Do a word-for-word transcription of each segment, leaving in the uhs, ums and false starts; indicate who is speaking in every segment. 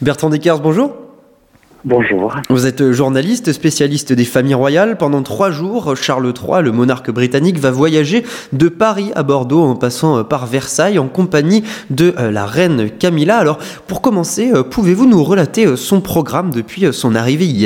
Speaker 1: Bertrand Descartes, bonjour.
Speaker 2: Bonjour.
Speaker 1: Vous êtes journaliste, spécialiste des familles royales. Pendant trois jours, Charles trois, le monarque britannique, va voyager de Paris à Bordeaux en passant par Versailles en compagnie de la reine Camilla. Alors, pour commencer, pouvez-vous nous relater son programme depuis son arrivée hier ?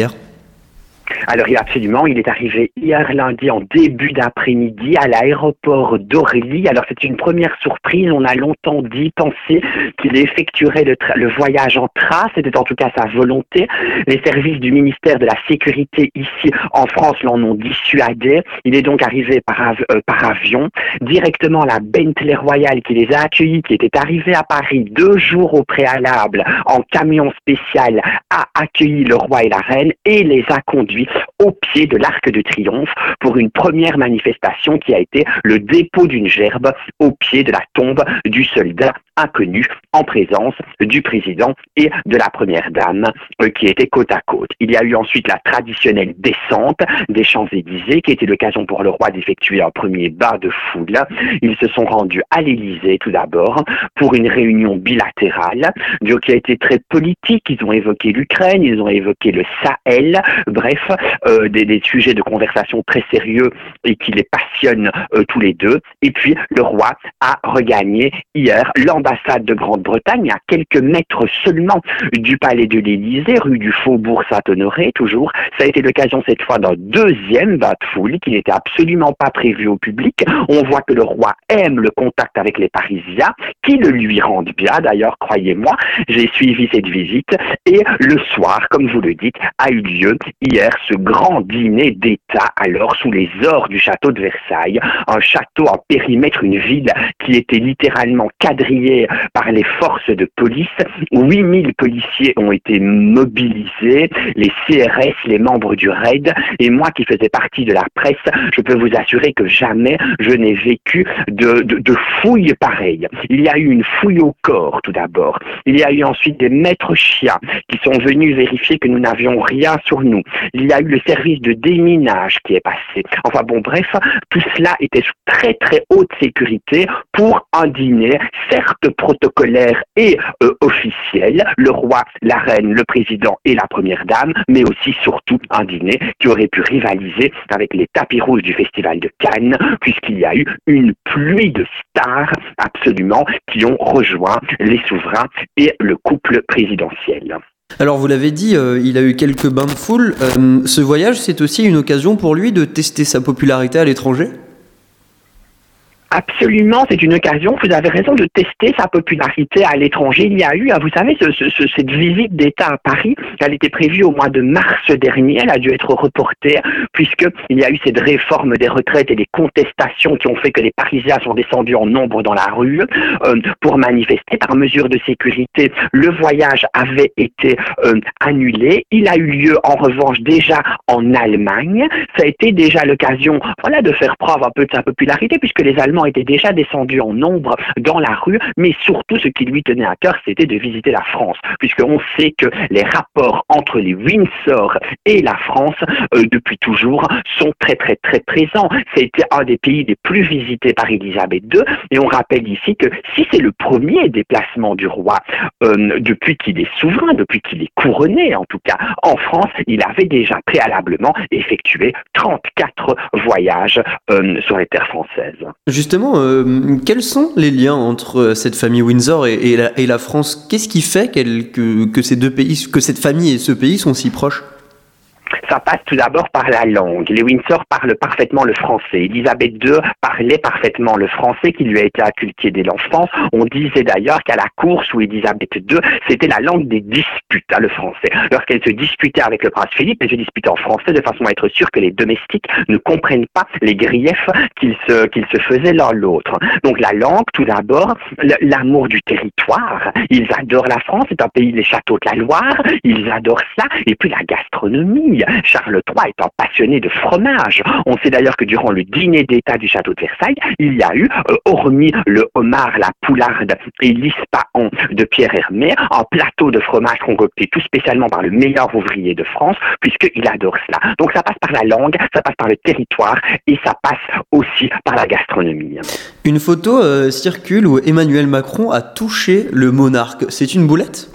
Speaker 2: Alors absolument, il est arrivé hier lundi en début d'après-midi à l'aéroport d'Orly. Alors c'est une première surprise, on a longtemps dit, pensé qu'il effectuerait le, tra- le voyage en train, c'était en tout cas sa volonté. Les services du ministère de la Sécurité ici en France l'en ont dissuadé. Il est donc arrivé par, av- euh, par avion, directement à la Bentley Royal qui les a accueillis, qui était arrivé à Paris deux jours au préalable en camion spécial, a accueilli le roi et la reine et les a conduits au pied de l'Arc de Triomphe pour une première manifestation qui a été le dépôt d'une gerbe au pied de la tombe du soldat inconnu en présence du président et de la première dame euh, qui étaient côte à côte. Il y a eu ensuite la traditionnelle descente des Champs-Élysées qui était l'occasion pour le roi d'effectuer un premier bain de foule. Ils se sont rendus à l'Élysée tout d'abord pour une réunion bilatérale qui a été très politique. Ils ont évoqué l'Ukraine, ils ont évoqué le Sahel, bref, euh, des, des sujets de conversation très sérieux et qui les passionnent euh, tous les deux. Et puis le roi a regagné hier l'ambassade de Grande-Bretagne à quelques mètres seulement du palais de l'Élysée, rue du Faubourg Saint-Honoré, toujours. Ça a été l'occasion cette fois d'un deuxième bain de foule qui n'était absolument pas prévu au public. On voit que le roi aime le contact avec les Parisiens, qui le lui rendent bien. D'ailleurs, croyez-moi, j'ai suivi cette visite et le soir, comme vous le dites, a eu lieu hier ce grand dîner d'État, alors sous les ors du château de Versailles, un château en périmètre, une ville qui était littéralement quadrillée par les forces de police. huit mille policiers ont été mobilisés, les C R S, les membres du raid, et moi qui faisais partie de la presse, je peux vous assurer que jamais je n'ai vécu de, de, de fouilles pareilles. Il y a eu une fouille au corps tout d'abord, il y a eu ensuite des maîtres chiens qui sont venus vérifier que nous n'avions rien sur nous. Il y a eu le service de déminage qui est passé. Enfin bon, bref, tout cela était sous très très haute sécurité pour un dîner, certes protocolaire et euh, officiel, le roi, la reine, le président et la première dame, mais aussi surtout un dîner qui aurait pu rivaliser avec les tapis rouges du festival de Cannes, puisqu'il y a eu une pluie de stars absolument qui ont rejoint les souverains et le couple présidentiel.
Speaker 1: Alors vous l'avez dit, euh, il a eu quelques bains de foule. Euh, ce voyage, c'est aussi une occasion pour lui de tester sa popularité à l'étranger ?
Speaker 2: Absolument, c'est une occasion, vous avez raison, de tester sa popularité à l'étranger. Il y a eu, vous savez, ce, ce, cette visite d'État à Paris, elle était prévue au mois de mars dernier, elle a dû être reportée, puisqu'il y a eu cette réforme des retraites et des contestations qui ont fait que les Parisiens sont descendus en nombre dans la rue euh, pour manifester. Par mesure de sécurité, le voyage avait été euh, annulé. Il a eu lieu, en revanche, déjà en Allemagne. Ça a été déjà l'occasion, voilà, de faire preuve un peu de sa popularité, puisque les Allemands étaient déjà descendus en nombre dans la rue, mais surtout ce qui lui tenait à cœur, c'était de visiter la France, puisqu'on sait que les rapports entre les Windsor et la France, euh, depuis toujours, sont très très très présents. Ça a été un des pays les plus visités par Élisabeth deux, et on rappelle ici que si c'est le premier déplacement du roi euh, depuis qu'il est souverain, depuis qu'il est couronné en tout cas, en France, il avait déjà préalablement effectué trente-quatre voyages euh, sur les terres françaises.
Speaker 1: Justement, euh, quels sont les liens entre cette famille Windsor et, et, la, et la France ? Qu'est-ce qui fait qu'elle, que, que ces deux pays, que cette famille et ce pays sont si proches ?
Speaker 2: Ça passe tout d'abord par la langue. Les Windsor parlent parfaitement le français. Élisabeth deux parlait parfaitement le français qui lui a été inculqué dès l'enfance. On disait d'ailleurs qu'à la cour sous Élisabeth deux, c'était la langue des disputes, hein, le français. Lorsqu'elle se disputait avec le prince Philippe, elle se disputait en français de façon à être sûre que les domestiques ne comprennent pas les griefs qu'ils se, qu'ils se faisaient l'un l'autre. Donc la langue, tout d'abord, l'amour du territoire. Ils adorent la France, c'est un pays des châteaux de la Loire. Ils adorent ça. Et puis la gastronomie. Charles trois étant passionné de fromage. On sait d'ailleurs que durant le dîner d'État du château de Versailles, il y a eu, euh, hormis le homard, la poularde et l'ispahan de Pierre Hermé, un plateau de fromage concocté tout spécialement par le meilleur ouvrier de France, puisqu'il adore cela. Donc ça passe par la langue, ça passe par le territoire et ça passe aussi par la gastronomie.
Speaker 1: Une photo euh, circule où Emmanuel Macron a touché le monarque. C'est une boulette ?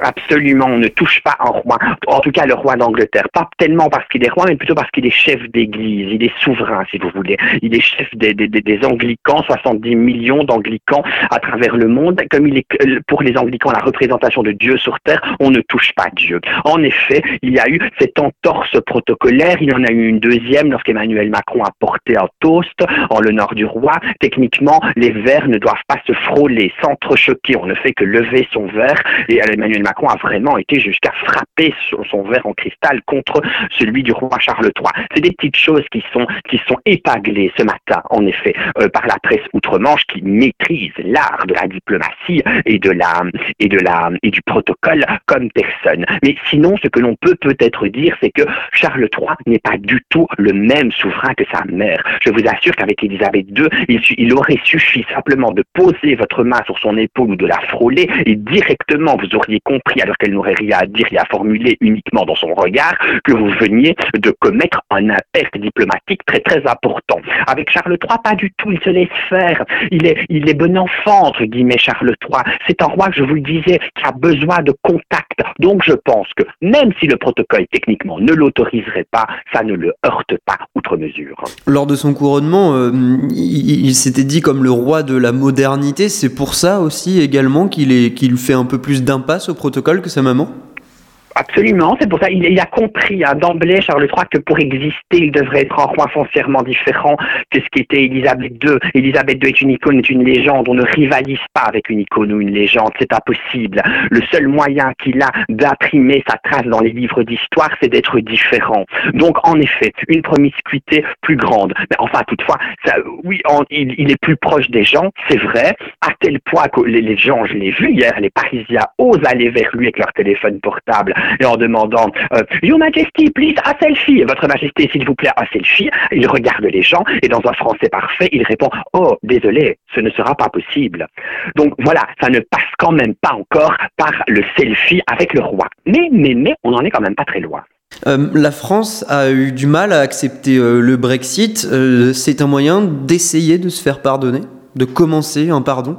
Speaker 2: Absolument, on ne touche pas un roi, en tout cas le roi d'Angleterre, pas tellement parce qu'il est roi, mais plutôt parce qu'il est chef d'église, il est souverain si vous voulez, il est chef des, des, des anglicans, soixante-dix millions d'anglicans à travers le monde, comme il est pour les anglicans la représentation de Dieu sur terre, on ne touche pas Dieu. En effet, il y a eu cette entorse protocolaire, il y en a eu une deuxième lorsqu'Emmanuel Macron a porté un toast en l'honneur du roi. Techniquement, les verres ne doivent pas se frôler, s'entrechoquer, on ne fait que lever son verre, et Emmanuel Macron a vraiment été jusqu'à frapper son, son verre en cristal contre celui du roi Charles trois. C'est des petites choses qui sont qui sont épaglées ce matin, en effet, euh, par la presse outre-Manche qui maîtrise l'art de la diplomatie et de la et de la et du protocole comme personne. Mais sinon, ce que l'on peut peut-être dire, c'est que Charles trois n'est pas du tout le même souverain que sa mère. Je vous assure qu'avec Élisabeth deux, il, il aurait suffi simplement de poser votre main sur son épaule ou de la frôler et directement vous auriez compris, alors qu'elle n'aurait rien à dire et à formuler uniquement dans son regard, que vous veniez de commettre un impact diplomatique très très important. Avec Charles trois, pas du tout, il se laisse faire. Il est, il est bon enfant, entre guillemets, Charles trois. C'est un roi, je vous le disais, qui a besoin de contact. Donc je pense que même si le protocole techniquement ne l'autoriserait pas, ça ne le heurte pas outre mesure.
Speaker 1: Lors de son couronnement, euh, il, il s'était dit comme le roi de la modernité. C'est pour ça aussi également qu'il, est, qu'il fait un peu plus d'impasse au protocole que sa maman?
Speaker 2: Absolument, c'est pour ça il, il a compris hein, d'emblée, Charles trois, que pour exister, il devrait être un roi foncièrement différent que ce qu'était Élisabeth deux. Élisabeth deux est une icône, est une légende, on ne rivalise pas avec une icône ou une légende, c'est impossible. Le seul moyen qu'il a d'imprimer sa trace dans les livres d'histoire, c'est d'être différent. Donc, en effet, une promiscuité plus grande. Mais enfin, toutefois, ça, oui, en, il, il est plus proche des gens, c'est vrai, à tel point que les, les gens, je l'ai vu hier, les Parisiens osent aller vers lui avec leur téléphone portable et en demandant euh, « Your Majesty, please, a selfie !» « Votre Majesté, s'il vous plaît, un selfie !» Il regarde les gens et dans un français parfait, il répond « Oh, désolé, ce ne sera pas possible. » Donc voilà, ça ne passe quand même pas encore par le selfie avec le roi. Mais, mais, mais, on n'en est quand même pas très loin.
Speaker 1: Euh, la France a eu du mal à accepter euh, le Brexit. Euh, c'est un moyen d'essayer de se faire pardonner, de commencer un pardon?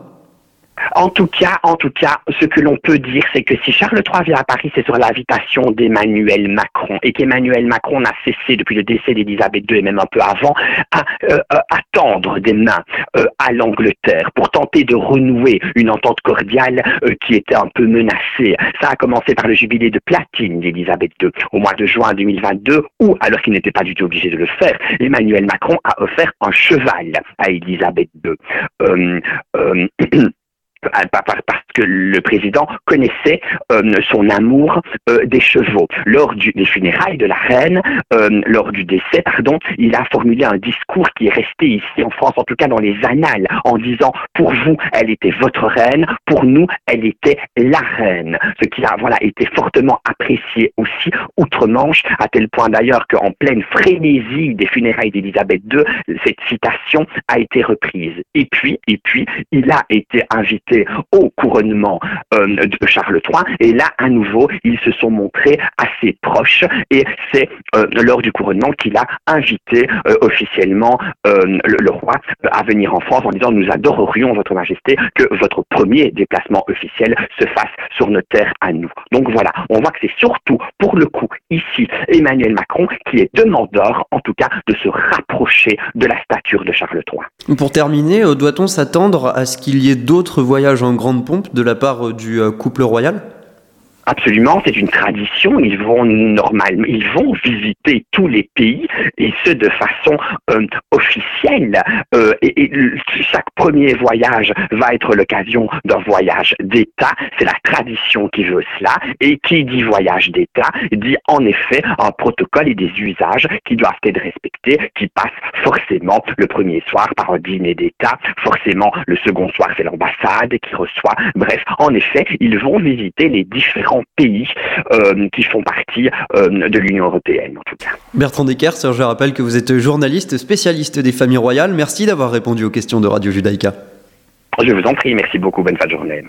Speaker 2: En tout cas, en tout cas, ce que l'on peut dire, c'est que si Charles trois vient à Paris, c'est sur l'invitation d'Emmanuel Macron, et qu'Emmanuel Macron n'a cessé depuis le décès d'Élisabeth deux et même un peu avant à, euh, à tendre des mains euh, à l'Angleterre pour tenter de renouer une entente cordiale euh, qui était un peu menacée. Ça a commencé par le jubilé de platine d'Élisabeth deux au mois de juin deux mille vingt-deux, où, alors qu'il n'était pas du tout obligé de le faire, Emmanuel Macron a offert un cheval à Élisabeth deux. Euh, euh, parce que le président connaissait euh, son amour euh, des chevaux. Lors du, des funérailles de la reine, euh, lors du décès, pardon, il a formulé un discours qui est resté ici en France, en tout cas dans les annales, en disant « Pour vous, elle était votre reine, pour nous, elle était la reine ». Ce qui a voilà, été fortement apprécié aussi outre-Manche, à tel point d'ailleurs qu'en pleine frénésie des funérailles d'Élisabeth deux, cette citation a été reprise. Et puis, et puis, il a été invité au couronnement euh, de Charles trois, et là à nouveau ils se sont montrés assez proches, et c'est euh, lors du couronnement qu'il a invité euh, officiellement euh, le, le roi à venir en France en disant « Nous adorerions votre majesté que votre premier déplacement officiel se fasse sur nos terres à nous ». Donc voilà, on voit que c'est surtout pour le coup ici Emmanuel Macron qui est demandeur en tout cas de se rapprocher de la stature de Charles trois.
Speaker 1: Pour terminer, doit-on s'attendre à ce qu'il y ait d'autres voyages en grande pompe de la part du couple royal?
Speaker 2: Absolument, c'est une tradition. Ils vont normalement, ils vont visiter tous les pays et ce de façon euh, officielle. Euh, et, et chaque premier voyage va être l'occasion d'un voyage d'État. C'est la tradition qui veut cela. Et qui dit voyage d'État dit en effet un protocole et des usages qui doivent être respectés, qui passent forcément le premier soir par un dîner d'État. Forcément, le second soir, c'est l'ambassade qui reçoit. Bref, en effet, ils vont visiter les différents pays euh, qui font partie euh, de l'Union européenne, en tout cas.
Speaker 1: Bertrand Deckers, je rappelle que vous êtes journaliste spécialiste des familles royales. Merci d'avoir répondu aux questions de Radio Judaïka.
Speaker 2: Je vous en prie, merci beaucoup, bonne fin de journée.